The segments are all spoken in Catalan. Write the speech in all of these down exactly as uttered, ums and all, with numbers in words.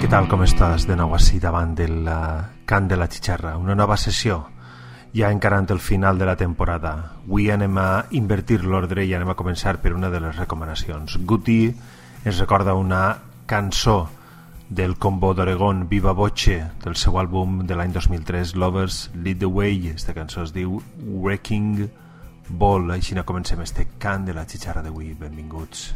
Què tal, com estàs? De nou així davant del cant de la xixarra. Una nova sessió, ja encarant el final de la temporada. Avui anem a invertir l'ordre i anem a començar per una de les recomanacions. Guti ens recorda una cançó del combo d'Oregon, Viva Voce, del seu àlbum de l'any dos mil tres, Lovers Lead the Way. Esta cançó es diu Wrecking Ball. Així no comencem este cant de la xixarra d'avui. Benvinguts.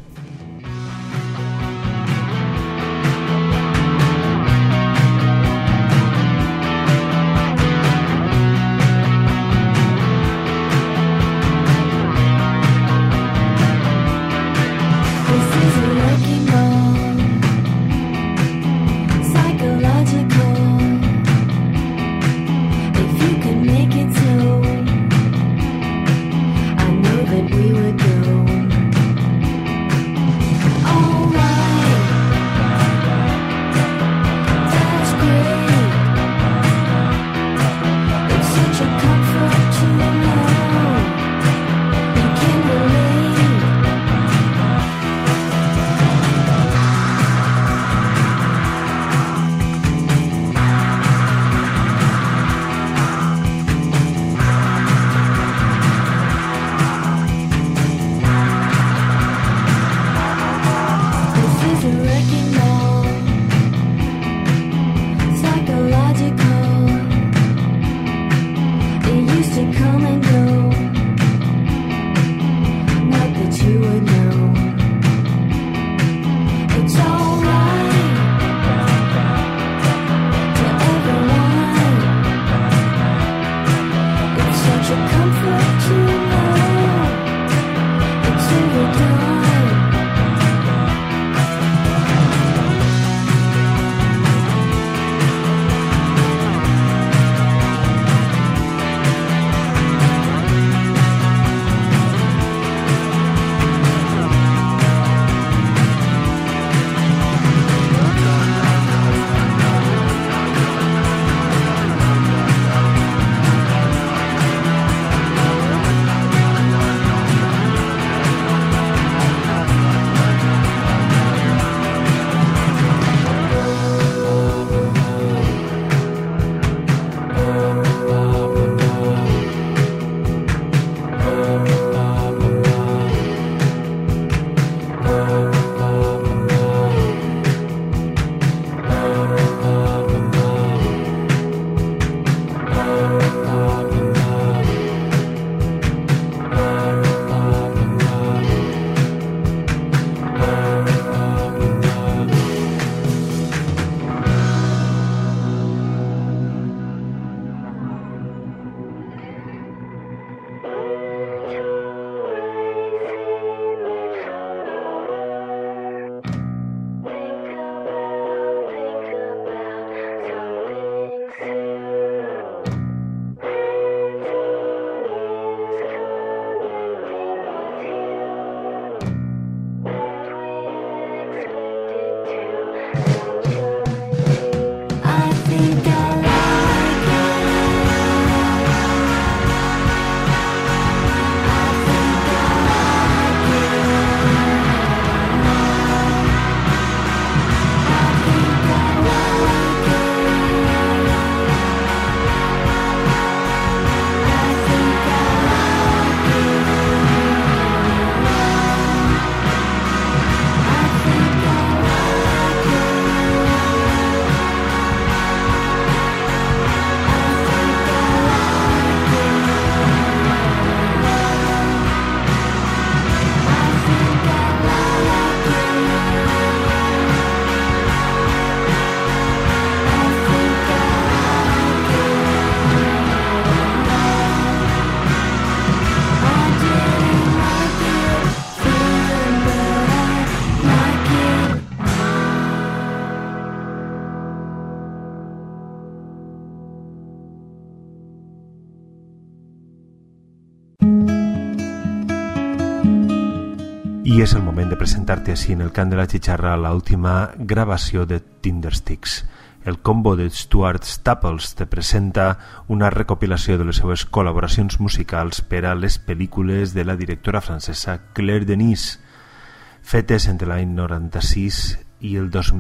I és el moment de presentar-te així en el cant de la xixarra l'última gravació de Tindersticks. El combo de Stuart Staples te presenta una recopilació de les seues col·laboracions musicals per a les pel·lícules de la directora francesa Claire Denis, fetes entre l'any noranta-sis i el dos mil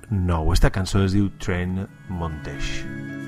nou. Esta cançó es diu Train Montage.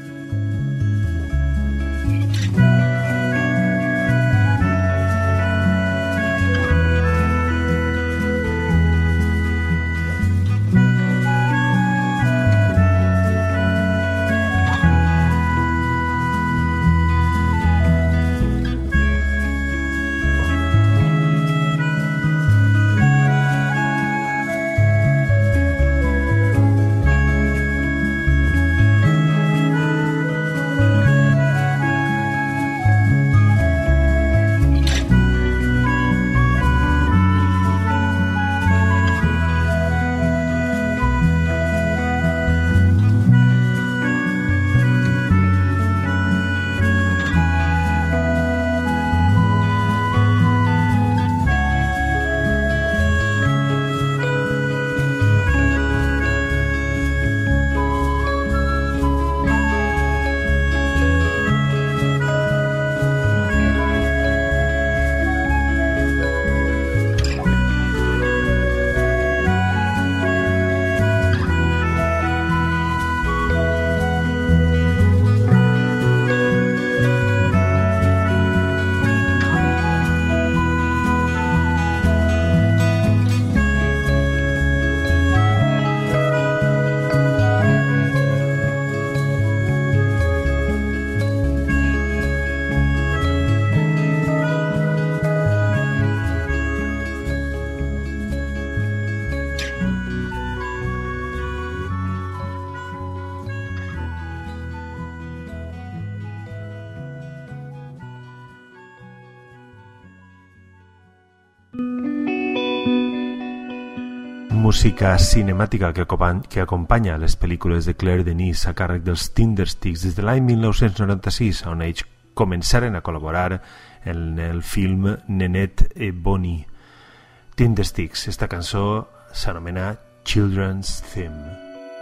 Música cinemàtica que, que acompanya les pel·lícules de Claire Denis a càrrec dels Tindersticks des de l'any mil nou-cents noranta-sis, on ells començaren a col·laborar en el film Nanette et Bonnie. Tindersticks, esta cançó s'anomena Children's Theme.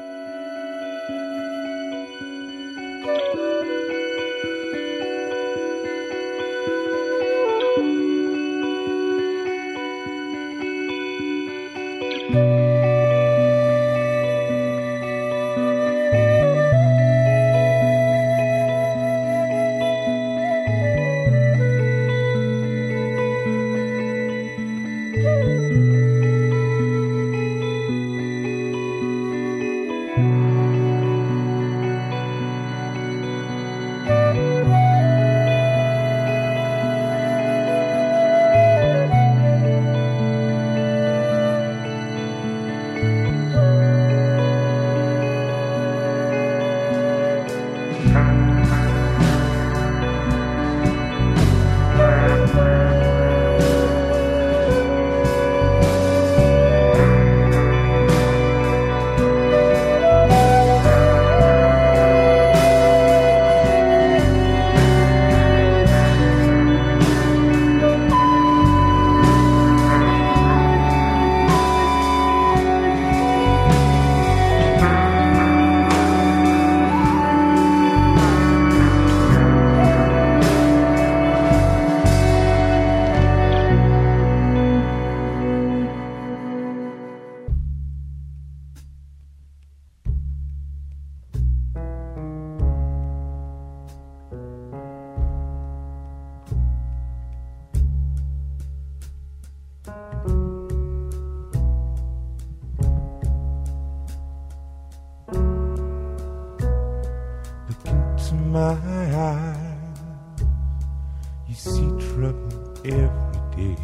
My eyes, you see trouble every day.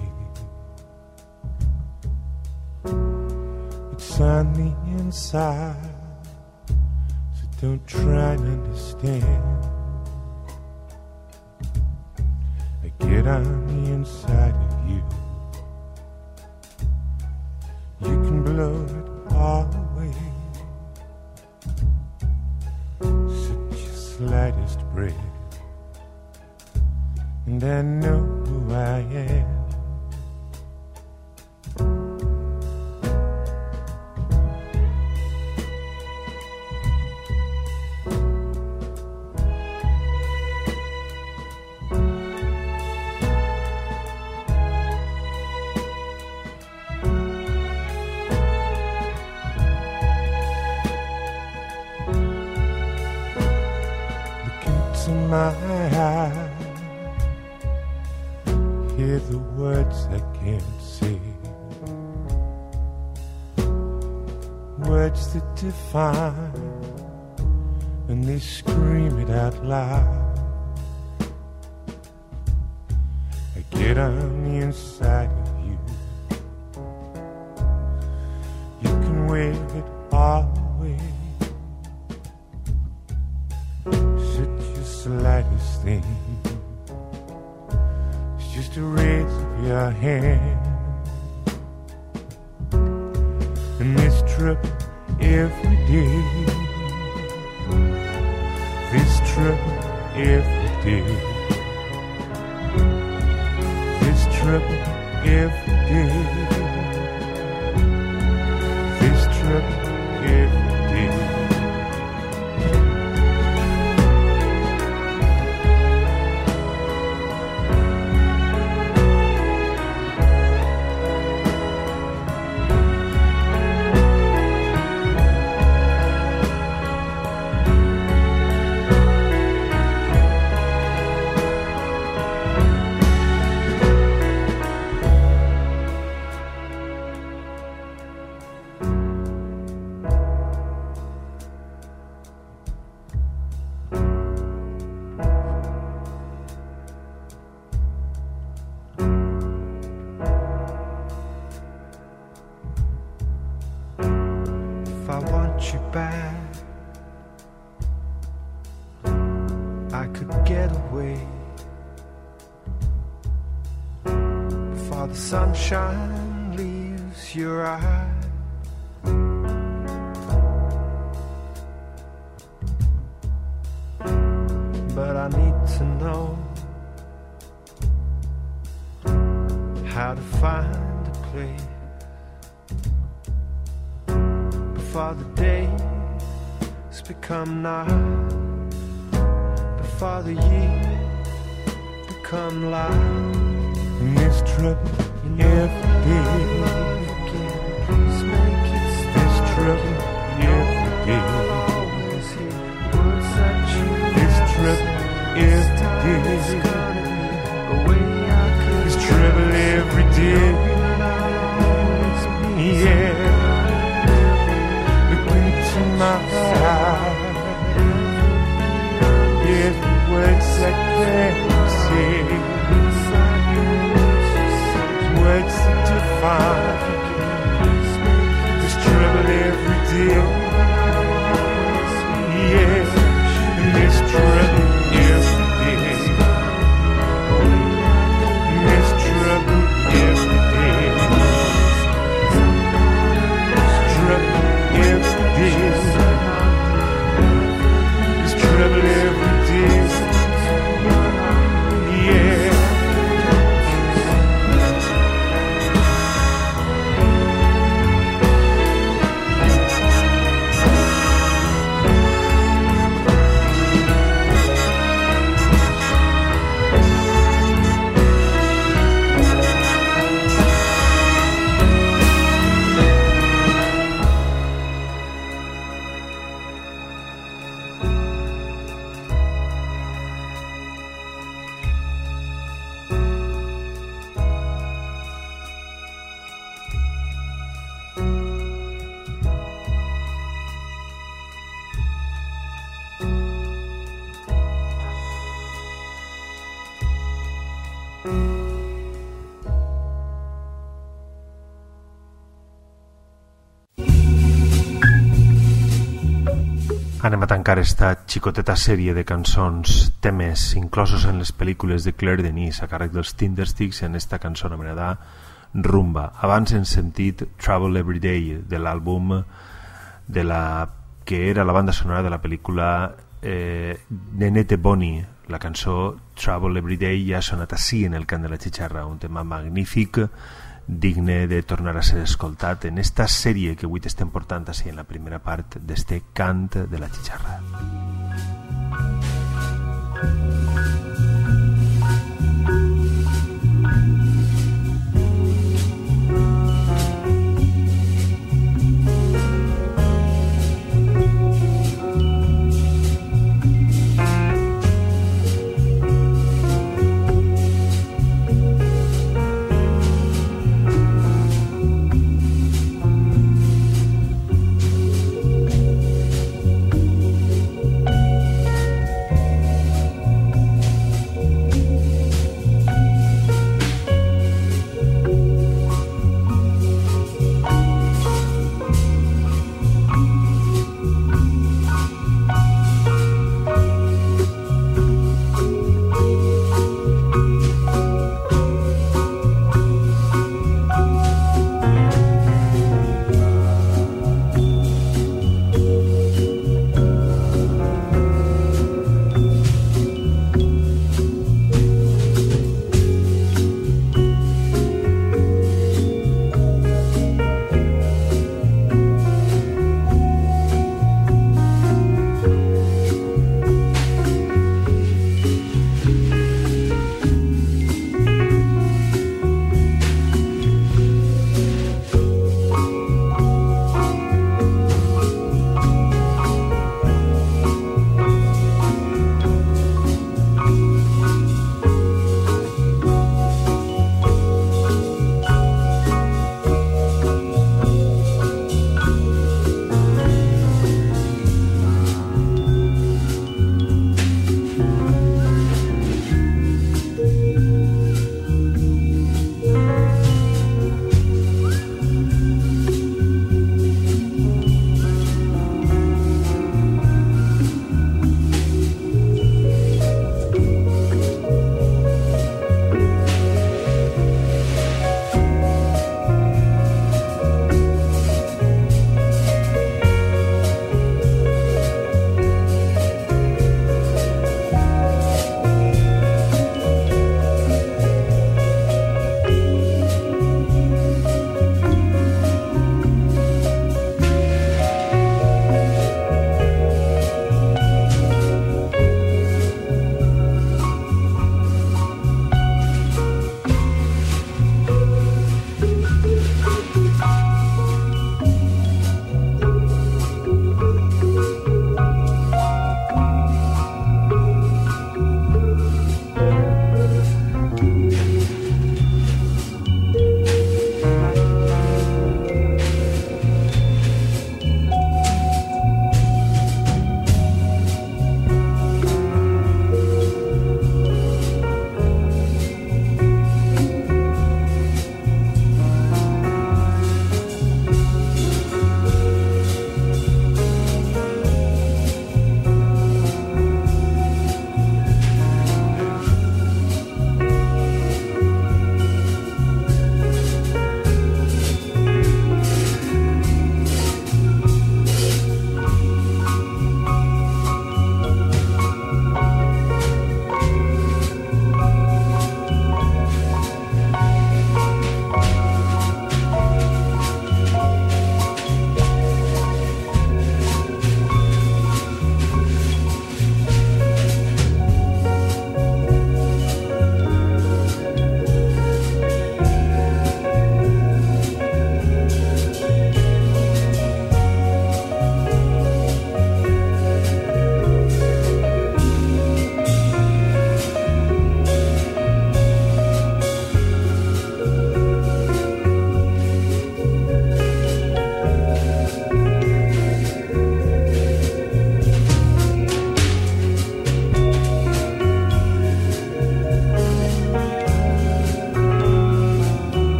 It's on the inside, so don't try to understand. I get on the inside of you, you can blow it all away. Slightest breath, and I know who I am. my eyes, hear the words I can't say, words that define, and they scream it out loud. I get on the inside of you, you can wave it all away, such a slightest thing, it's just a raise of your hand. And this trip every day, this trip every day, this trip every day, this trip every day. Sunshine leaves your eyes, but I need to know how to find a place before the days become night, before the years become light. In this trip every day, this trip every day, this trip every day, this travel every day, yeah. Look into my eyes, yes, the words I can't say, words to find, this trouble every day, yes, and this trouble every day, this trouble every day, this trouble every day, this trouble every day, yeah. Anem a tancar esta xicoteta sèrie de cançons, temes inclosos en les pel·lícules de Claire Denis a càrrec dels Tindersticks en esta cançó anomenada Rumba. Abans hem sentit Trouble Every Day de l'àlbum de la que era la banda sonora de la pel·lícula eh, Nenete Bonnie. La cançó Trouble Every Day ja ha sonat així en el cant de la xixarra, un tema magnífic, digne de tornar a ser escoltat en esta sèrie que avui t'estem portant així en la primera part d'este cant de la xixarra.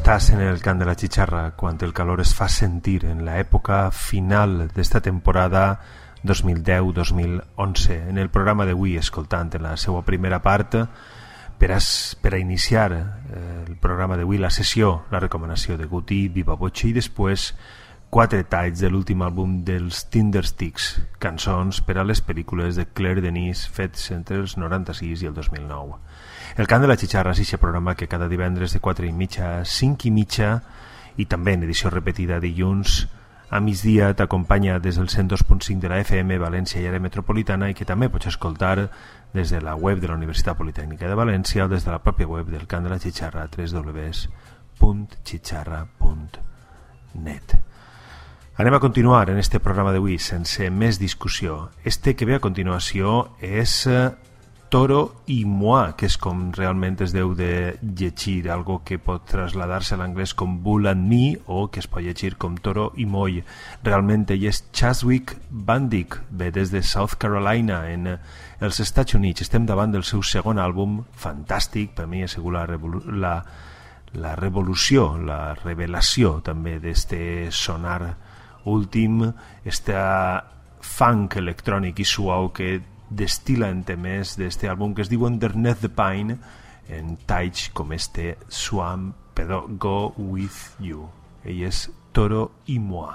Estàs en el cant de la xicharra quan el calor es fa sentir en l'època final d'esta temporada dos mil deu dos mil onze. En el programa d'avui, escoltant en la seva primera part, per a, per a iniciar eh, el programa d'avui, la sessió, la recomanació de Guti, Viva Voce, i després quatre talls de l'últim àlbum dels Tindersticks, cançons per a les pel·lícules de Claire Denis fets entre els noranta-sis i el dos mil nou. El cant de la xicharra és aquest programa que cada divendres de quatre i mitja a cinc i mitja i també en edició repetida dilluns a migdia t'acompanya des del cent dos punt cinc de la F M València i àrea metropolitana, i que també pots escoltar des de la web de la Universitat Politècnica de València o des de la pròpia web del cant de la xicharra, w w w punt xicharra punt net. Anem a continuar en este programa d'avui sense més discussió. Este que ve a continuació és Toro i Moi, que és com realment es deu de llegir, algo que pot traslladar-se a l'anglès com Bull and Me o que es pot llegir com Toro i Moi. Realment ell és Chaswick Bandick, ve des de South Carolina en els Estats Units. Estem davant del seu segon àlbum, fantàstic, per mi ha sigut la, revolu la, la revolució, la revelació també d'este sonar últim, este funk electrònic i suau que destila en temes d'este àlbum que es diu Underneath the Pine, en talls com este Swam, però Go With You. Ell és Toro i Moi.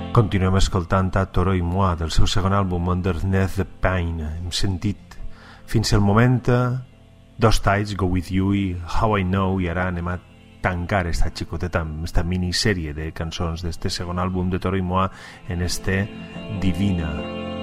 Continuem escoltant a Toro i Moi del seu segon àlbum Underneath the Pain. Hem sentit fins al moment Dos Tides, Go With You i How I Know, i ara anem a tancar esta xicoteta, esta minissèrie de cançons d'este segon àlbum de Toro i Moi en este Divina.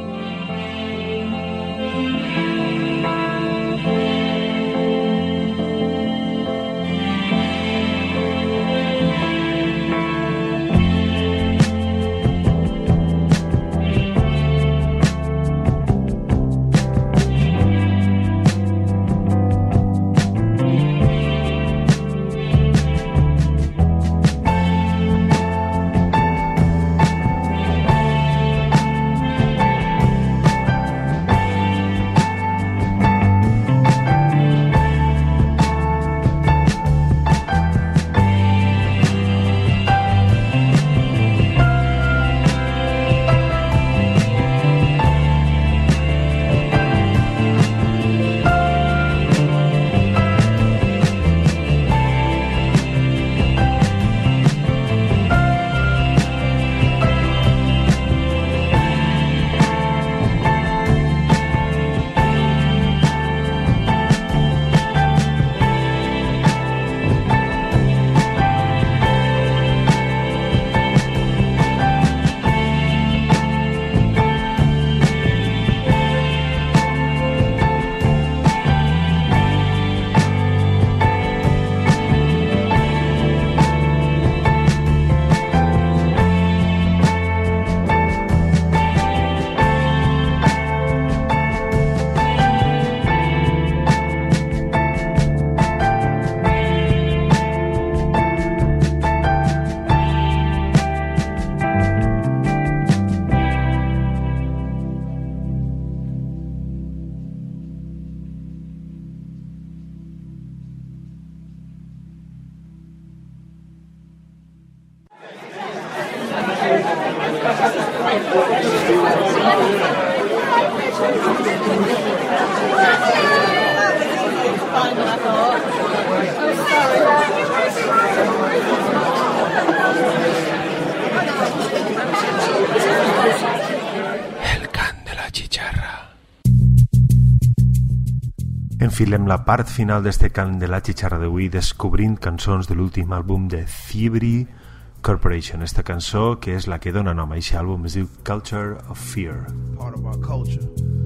Enfilem la part final d'este cant de la xixarra d'avui descobrint cançons de l'últim àlbum de Thievery Corporation. Esta cançó, que és la que dona nom a aquest àlbum, es diu Culture of Fear. Part of our culture.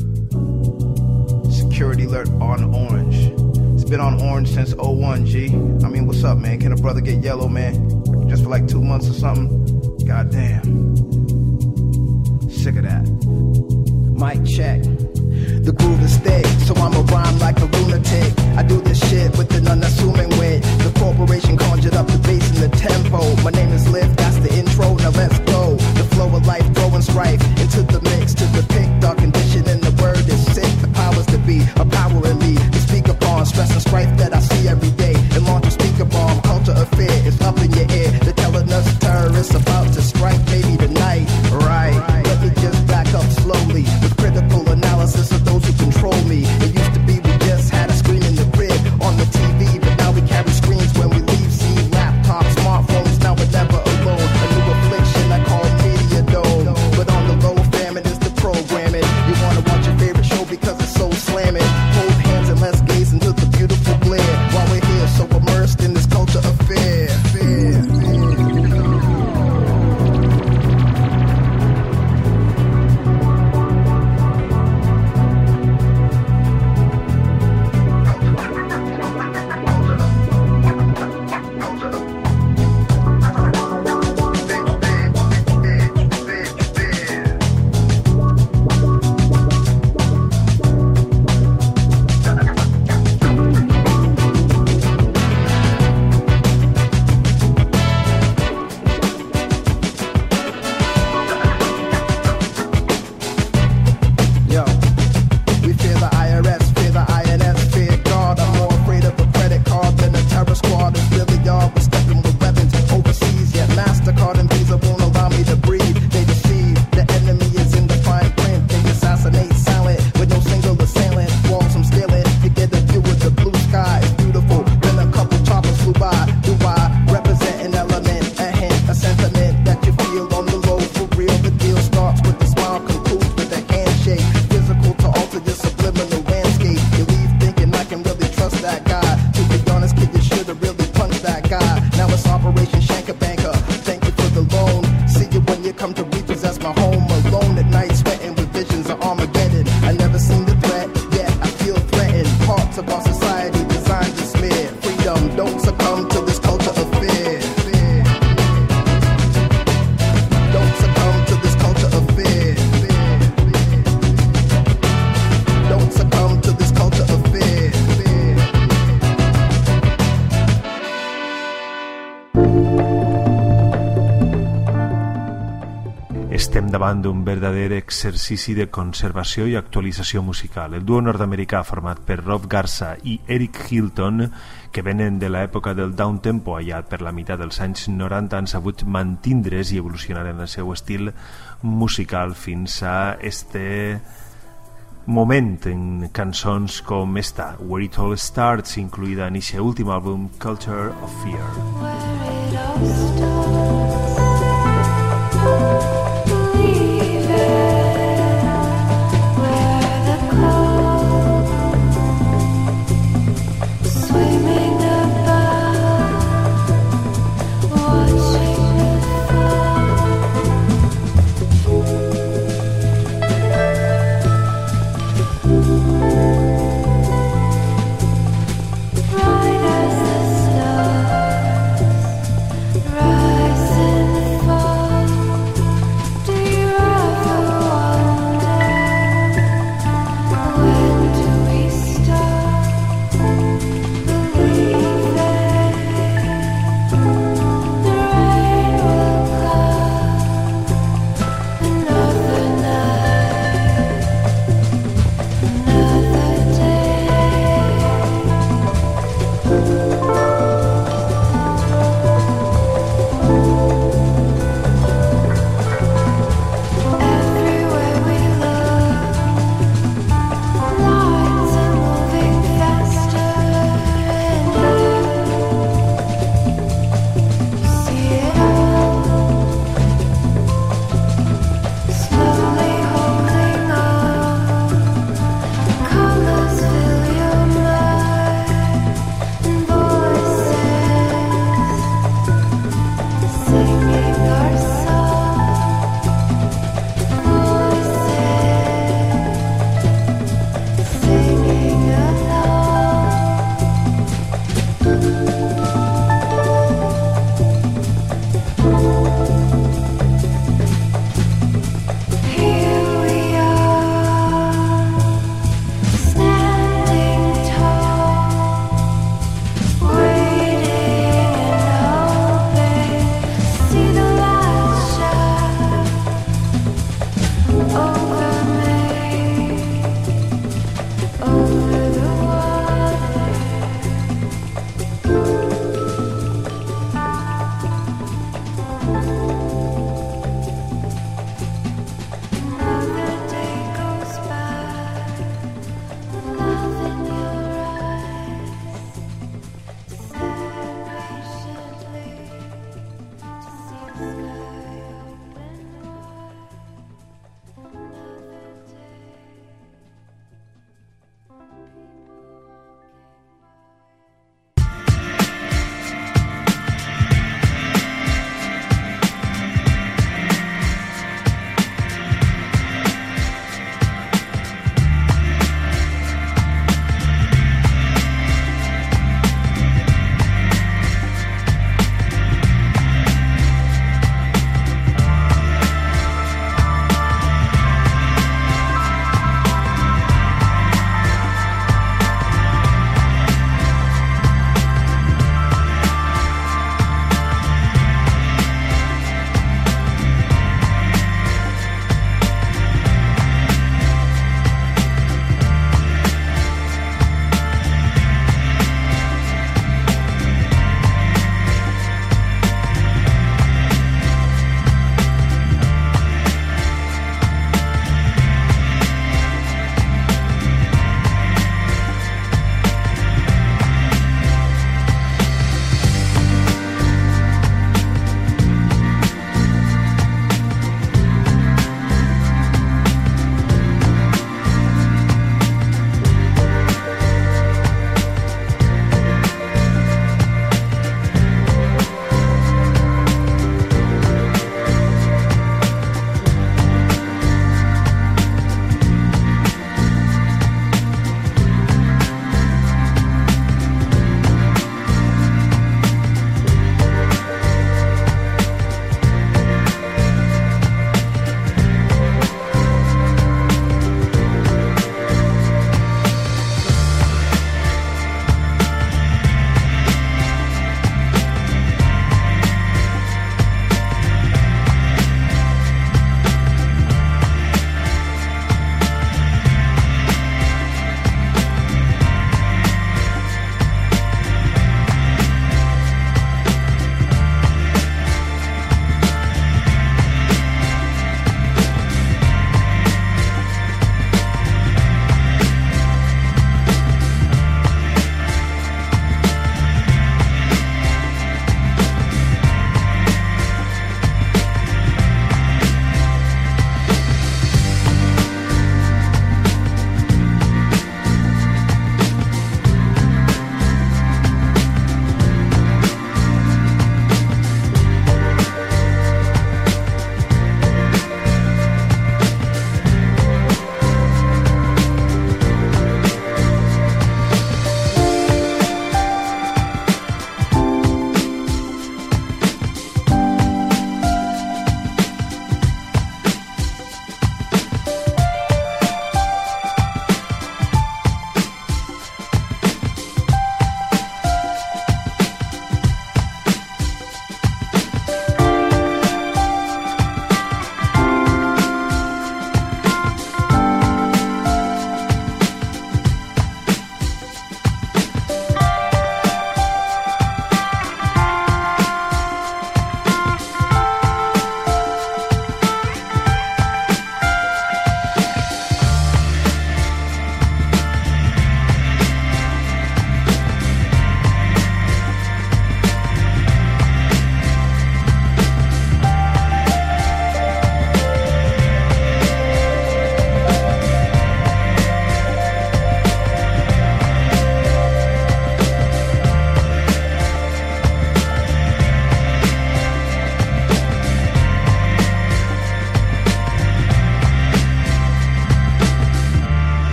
Security alert on orange. It's been on orange since oh one, G. I mean, what's up, man? Can a brother get yellow, man? Just for like two months or something? God damn. Sick of that. Mic check. The groove is thick, so I'ma rhyme like a lunatic. I do this shit with an unassuming wit. The corporation conjured up the bass and the tempo. My name is Liv, that's the intro, now let's go. The flow of life, throwing strife into the mix to depict our condition, and the word is sick. The powers to be, a power in me to speak upon stress and strife that I see every day. And launch a speaker bomb, culture of fear is up in your ear. They're telling us terrorists about to strike, maybe tonight. Right, let me just back up slowly with critical analysis of those who control me. It used to be we just had a screen in the crib on the T V, but now we carry screens when we leave. See laptops, smartphones, now it never come to repossess my home alone at night, sweating with visions of Armageddon. I never seen the threat, yet I feel threatened. Parts of our society designed to smear freedom. Don't succumb to this culture of fear. Don't succumb to this culture of fear. Don't succumb to this culture of fear. Estem davant d'un verdader exercici de conservació i actualització musical. El duo nord-americà format per Rob Garza i Eric Hilton, que venen de l'època del downtempo allà per la meitat dels anys noranta, han sabut mantindre's i evolucionar en el seu estil musical fins a este moment en cançons com esta, Where It All Starts, incluïda en aquest últim àlbum, Culture of Fear. Where it all starts.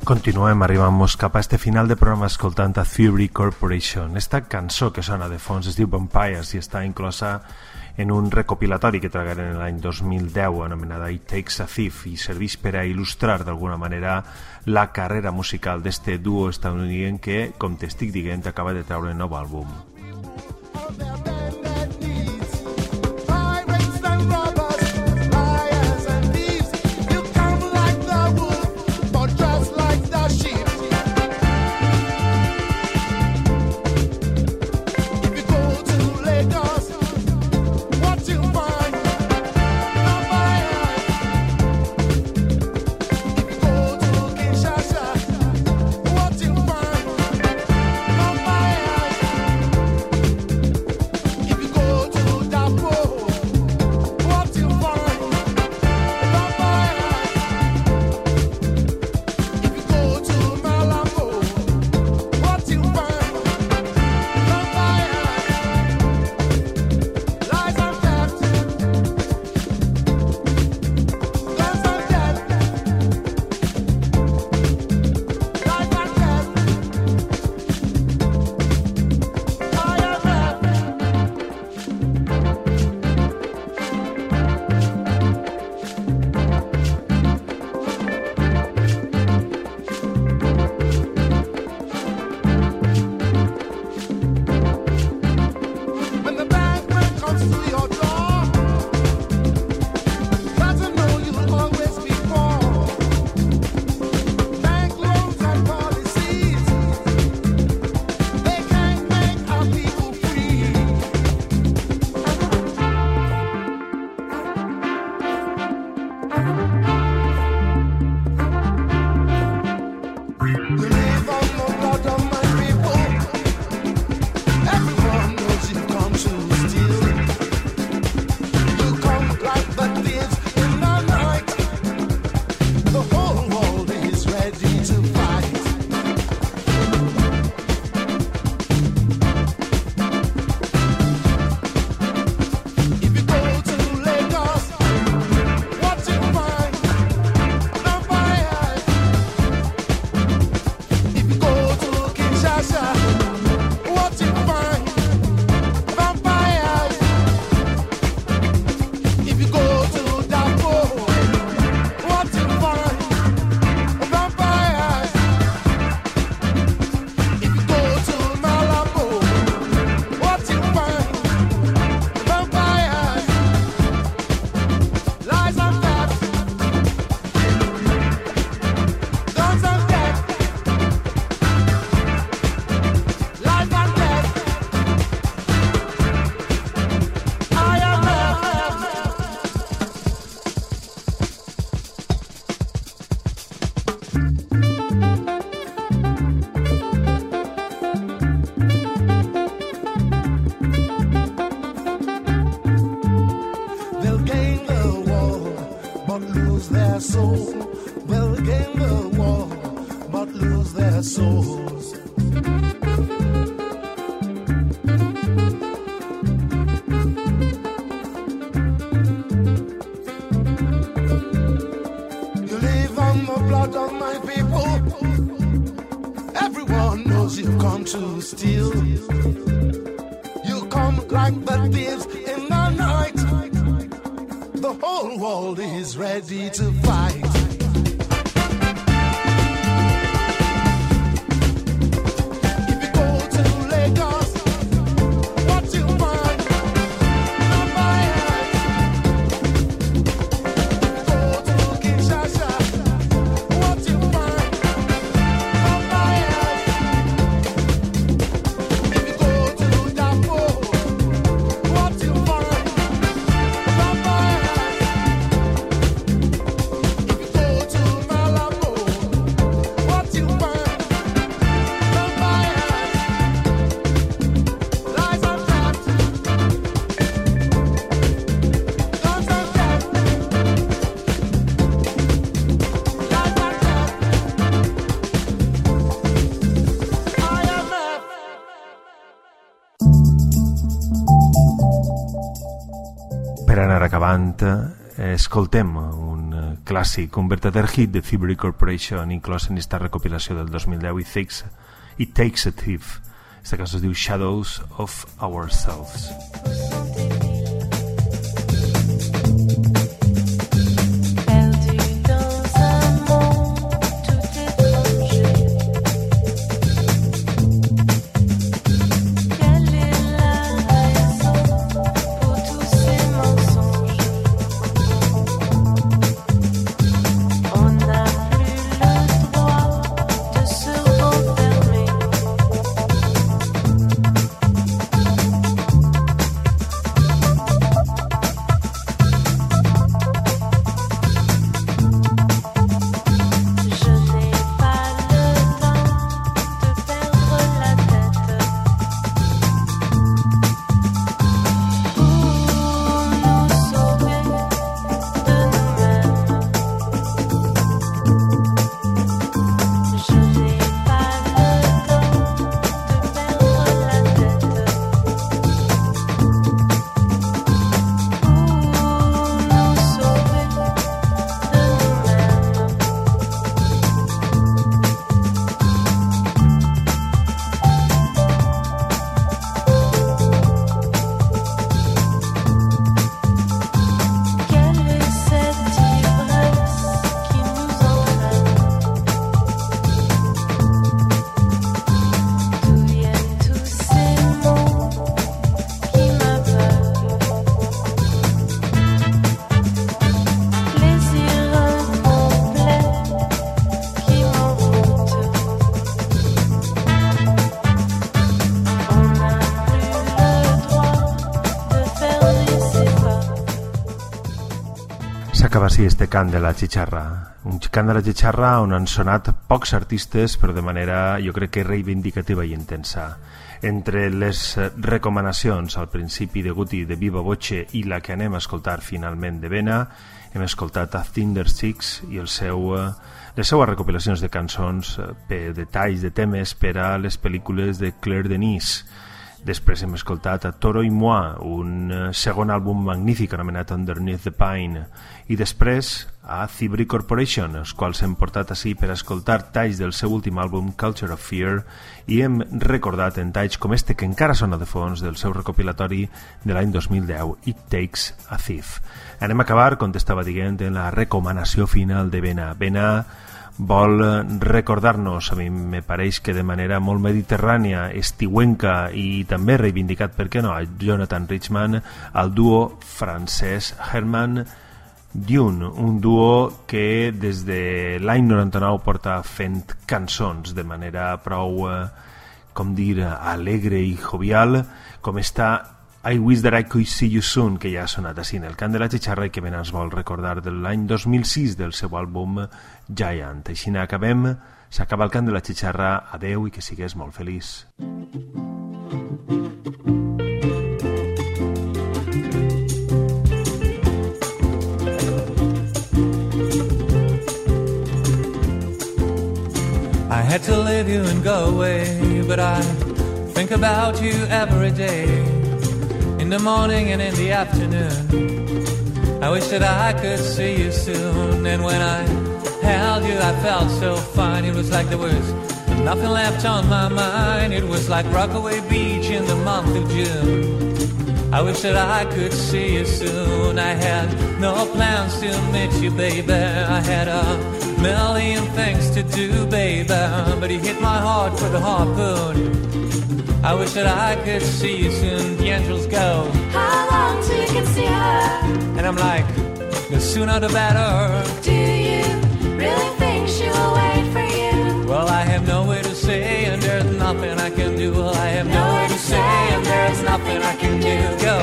Continuem, arribem cap a este final de programa escoltant a Fury Corporation. Esta cançó que sona de fons es diu Vampires i està inclosa en un recopilatori que tragueren l'any dos mil deu anomenada It Takes a Thief i serveix per a il·lustrar d'alguna manera la carrera musical d'este duo estadounidense que, com t'estic dient, acaba de treure un nou àlbum. Per anar acabant, escoltem un clàssic, un verdader hit de Thievery Corporation, inclòs en esta recopilació del dos mil deu, It Takes, It Takes a Thief. Esta cançó es diu Shadows of Ourselves. S'acaba així este cant de la xixarra, un cant de la xixarra on han sonat pocs artistes però de manera jo crec que reivindicativa i intensa. Entre les recomanacions al principi de Guti de Viva Voce i la que anem a escoltar finalment de Vena, hem escoltat a Thunder Six i el seu, les seues recopilacions de cançons per detalls de temes per a les pel·lícules de Claire Denis. Després hem escoltat a Toro i Moi, un segon àlbum magnífic anomenat Underneath the Pine, i després a Thievery Corporation, els quals hem portat així per escoltar talls del seu últim àlbum Culture of Fear, i hem recordat en talls com este que encara sona de fons del seu recopilatori de l'any dos mil deu, It Takes a Thief. Anem a acabar, com t'estava dient, en la recomanació final de Vena. Vena vol recordar-nos, a mi me pareix que de manera molt mediterrània, estiuenca i també reivindicat, per què no, a Jonathan Richman, el duo francès Herman Dune, un duo que des de l'any noranta-nou porta fent cançons de manera prou, com dir, alegre i jovial, com està I Wish That I Could See You Soon, que ja ha sonat així en el cant de la xixarra i que ben ens vol recordar de l'any dos mil sis del seu àlbum Giant. Així n'acabem, s'acaba el cant de la xixarra, adeu i que sigues molt feliç. I had to leave you and go away, but I think about you every day. In the morning and in the afternoon, I wish that I could see you soon. And when I held you, I felt so fine. It was like there was nothing left on my mind. It was like Rockaway Beach in the month of June. I wish that I could see you soon. I had no plans to meet you, baby. I had a million things to do, baby, but you hit my heart with a harpoon. I wish that I could see you soon. The angels go, How long till you can see her? and I'm like, the sooner the better. Do you really think she will wait for you? Well, I have no way to say, and there's nothing I can do. Well, I have no way to say, and there's nothing I can do. Go.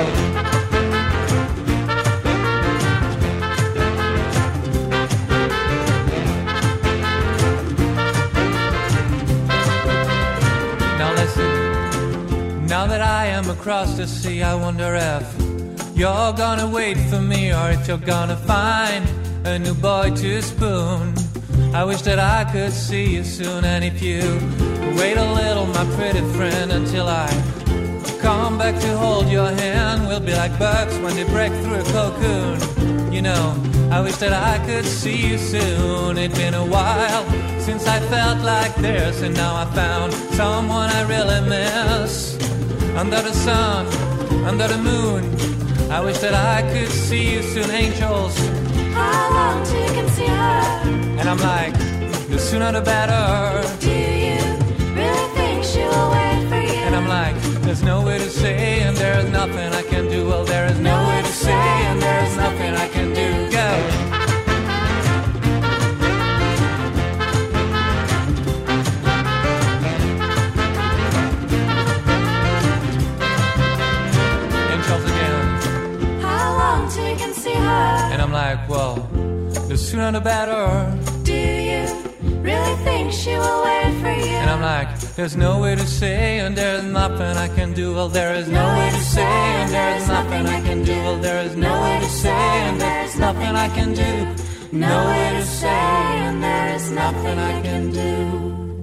Now that I am across the sea, I wonder if you're gonna wait for me or if you're gonna find a new boy to spoon. I wish that I could see you soon, and if you wait a little, my pretty friend, until I come back to hold your hand, we'll be like birds when they break through a cocoon. You know, I wish that I could see you soon. It's been a while since I felt like this, and now I found someone I really miss. Under the sun, under the moon, I wish that I could see you soon, angels. How long till you can see her? And I'm like, the sooner the better. Do you really think she will wait for you? And I'm like, there's no way to say, and there's nothing I can do. Well, there is no way to say, and there's nothing I can do. Go. Angels again. How long till you can see her? And I'm like, well, the sooner the better. Do you really think she will wait for you? And I'm like, there's no way to say, and there's nothing I can do. Well, there is no way to say, and there's nothing I can do. Well, there is no way to say, and there's nothing I can do. No way to say, and there is nothing I can do.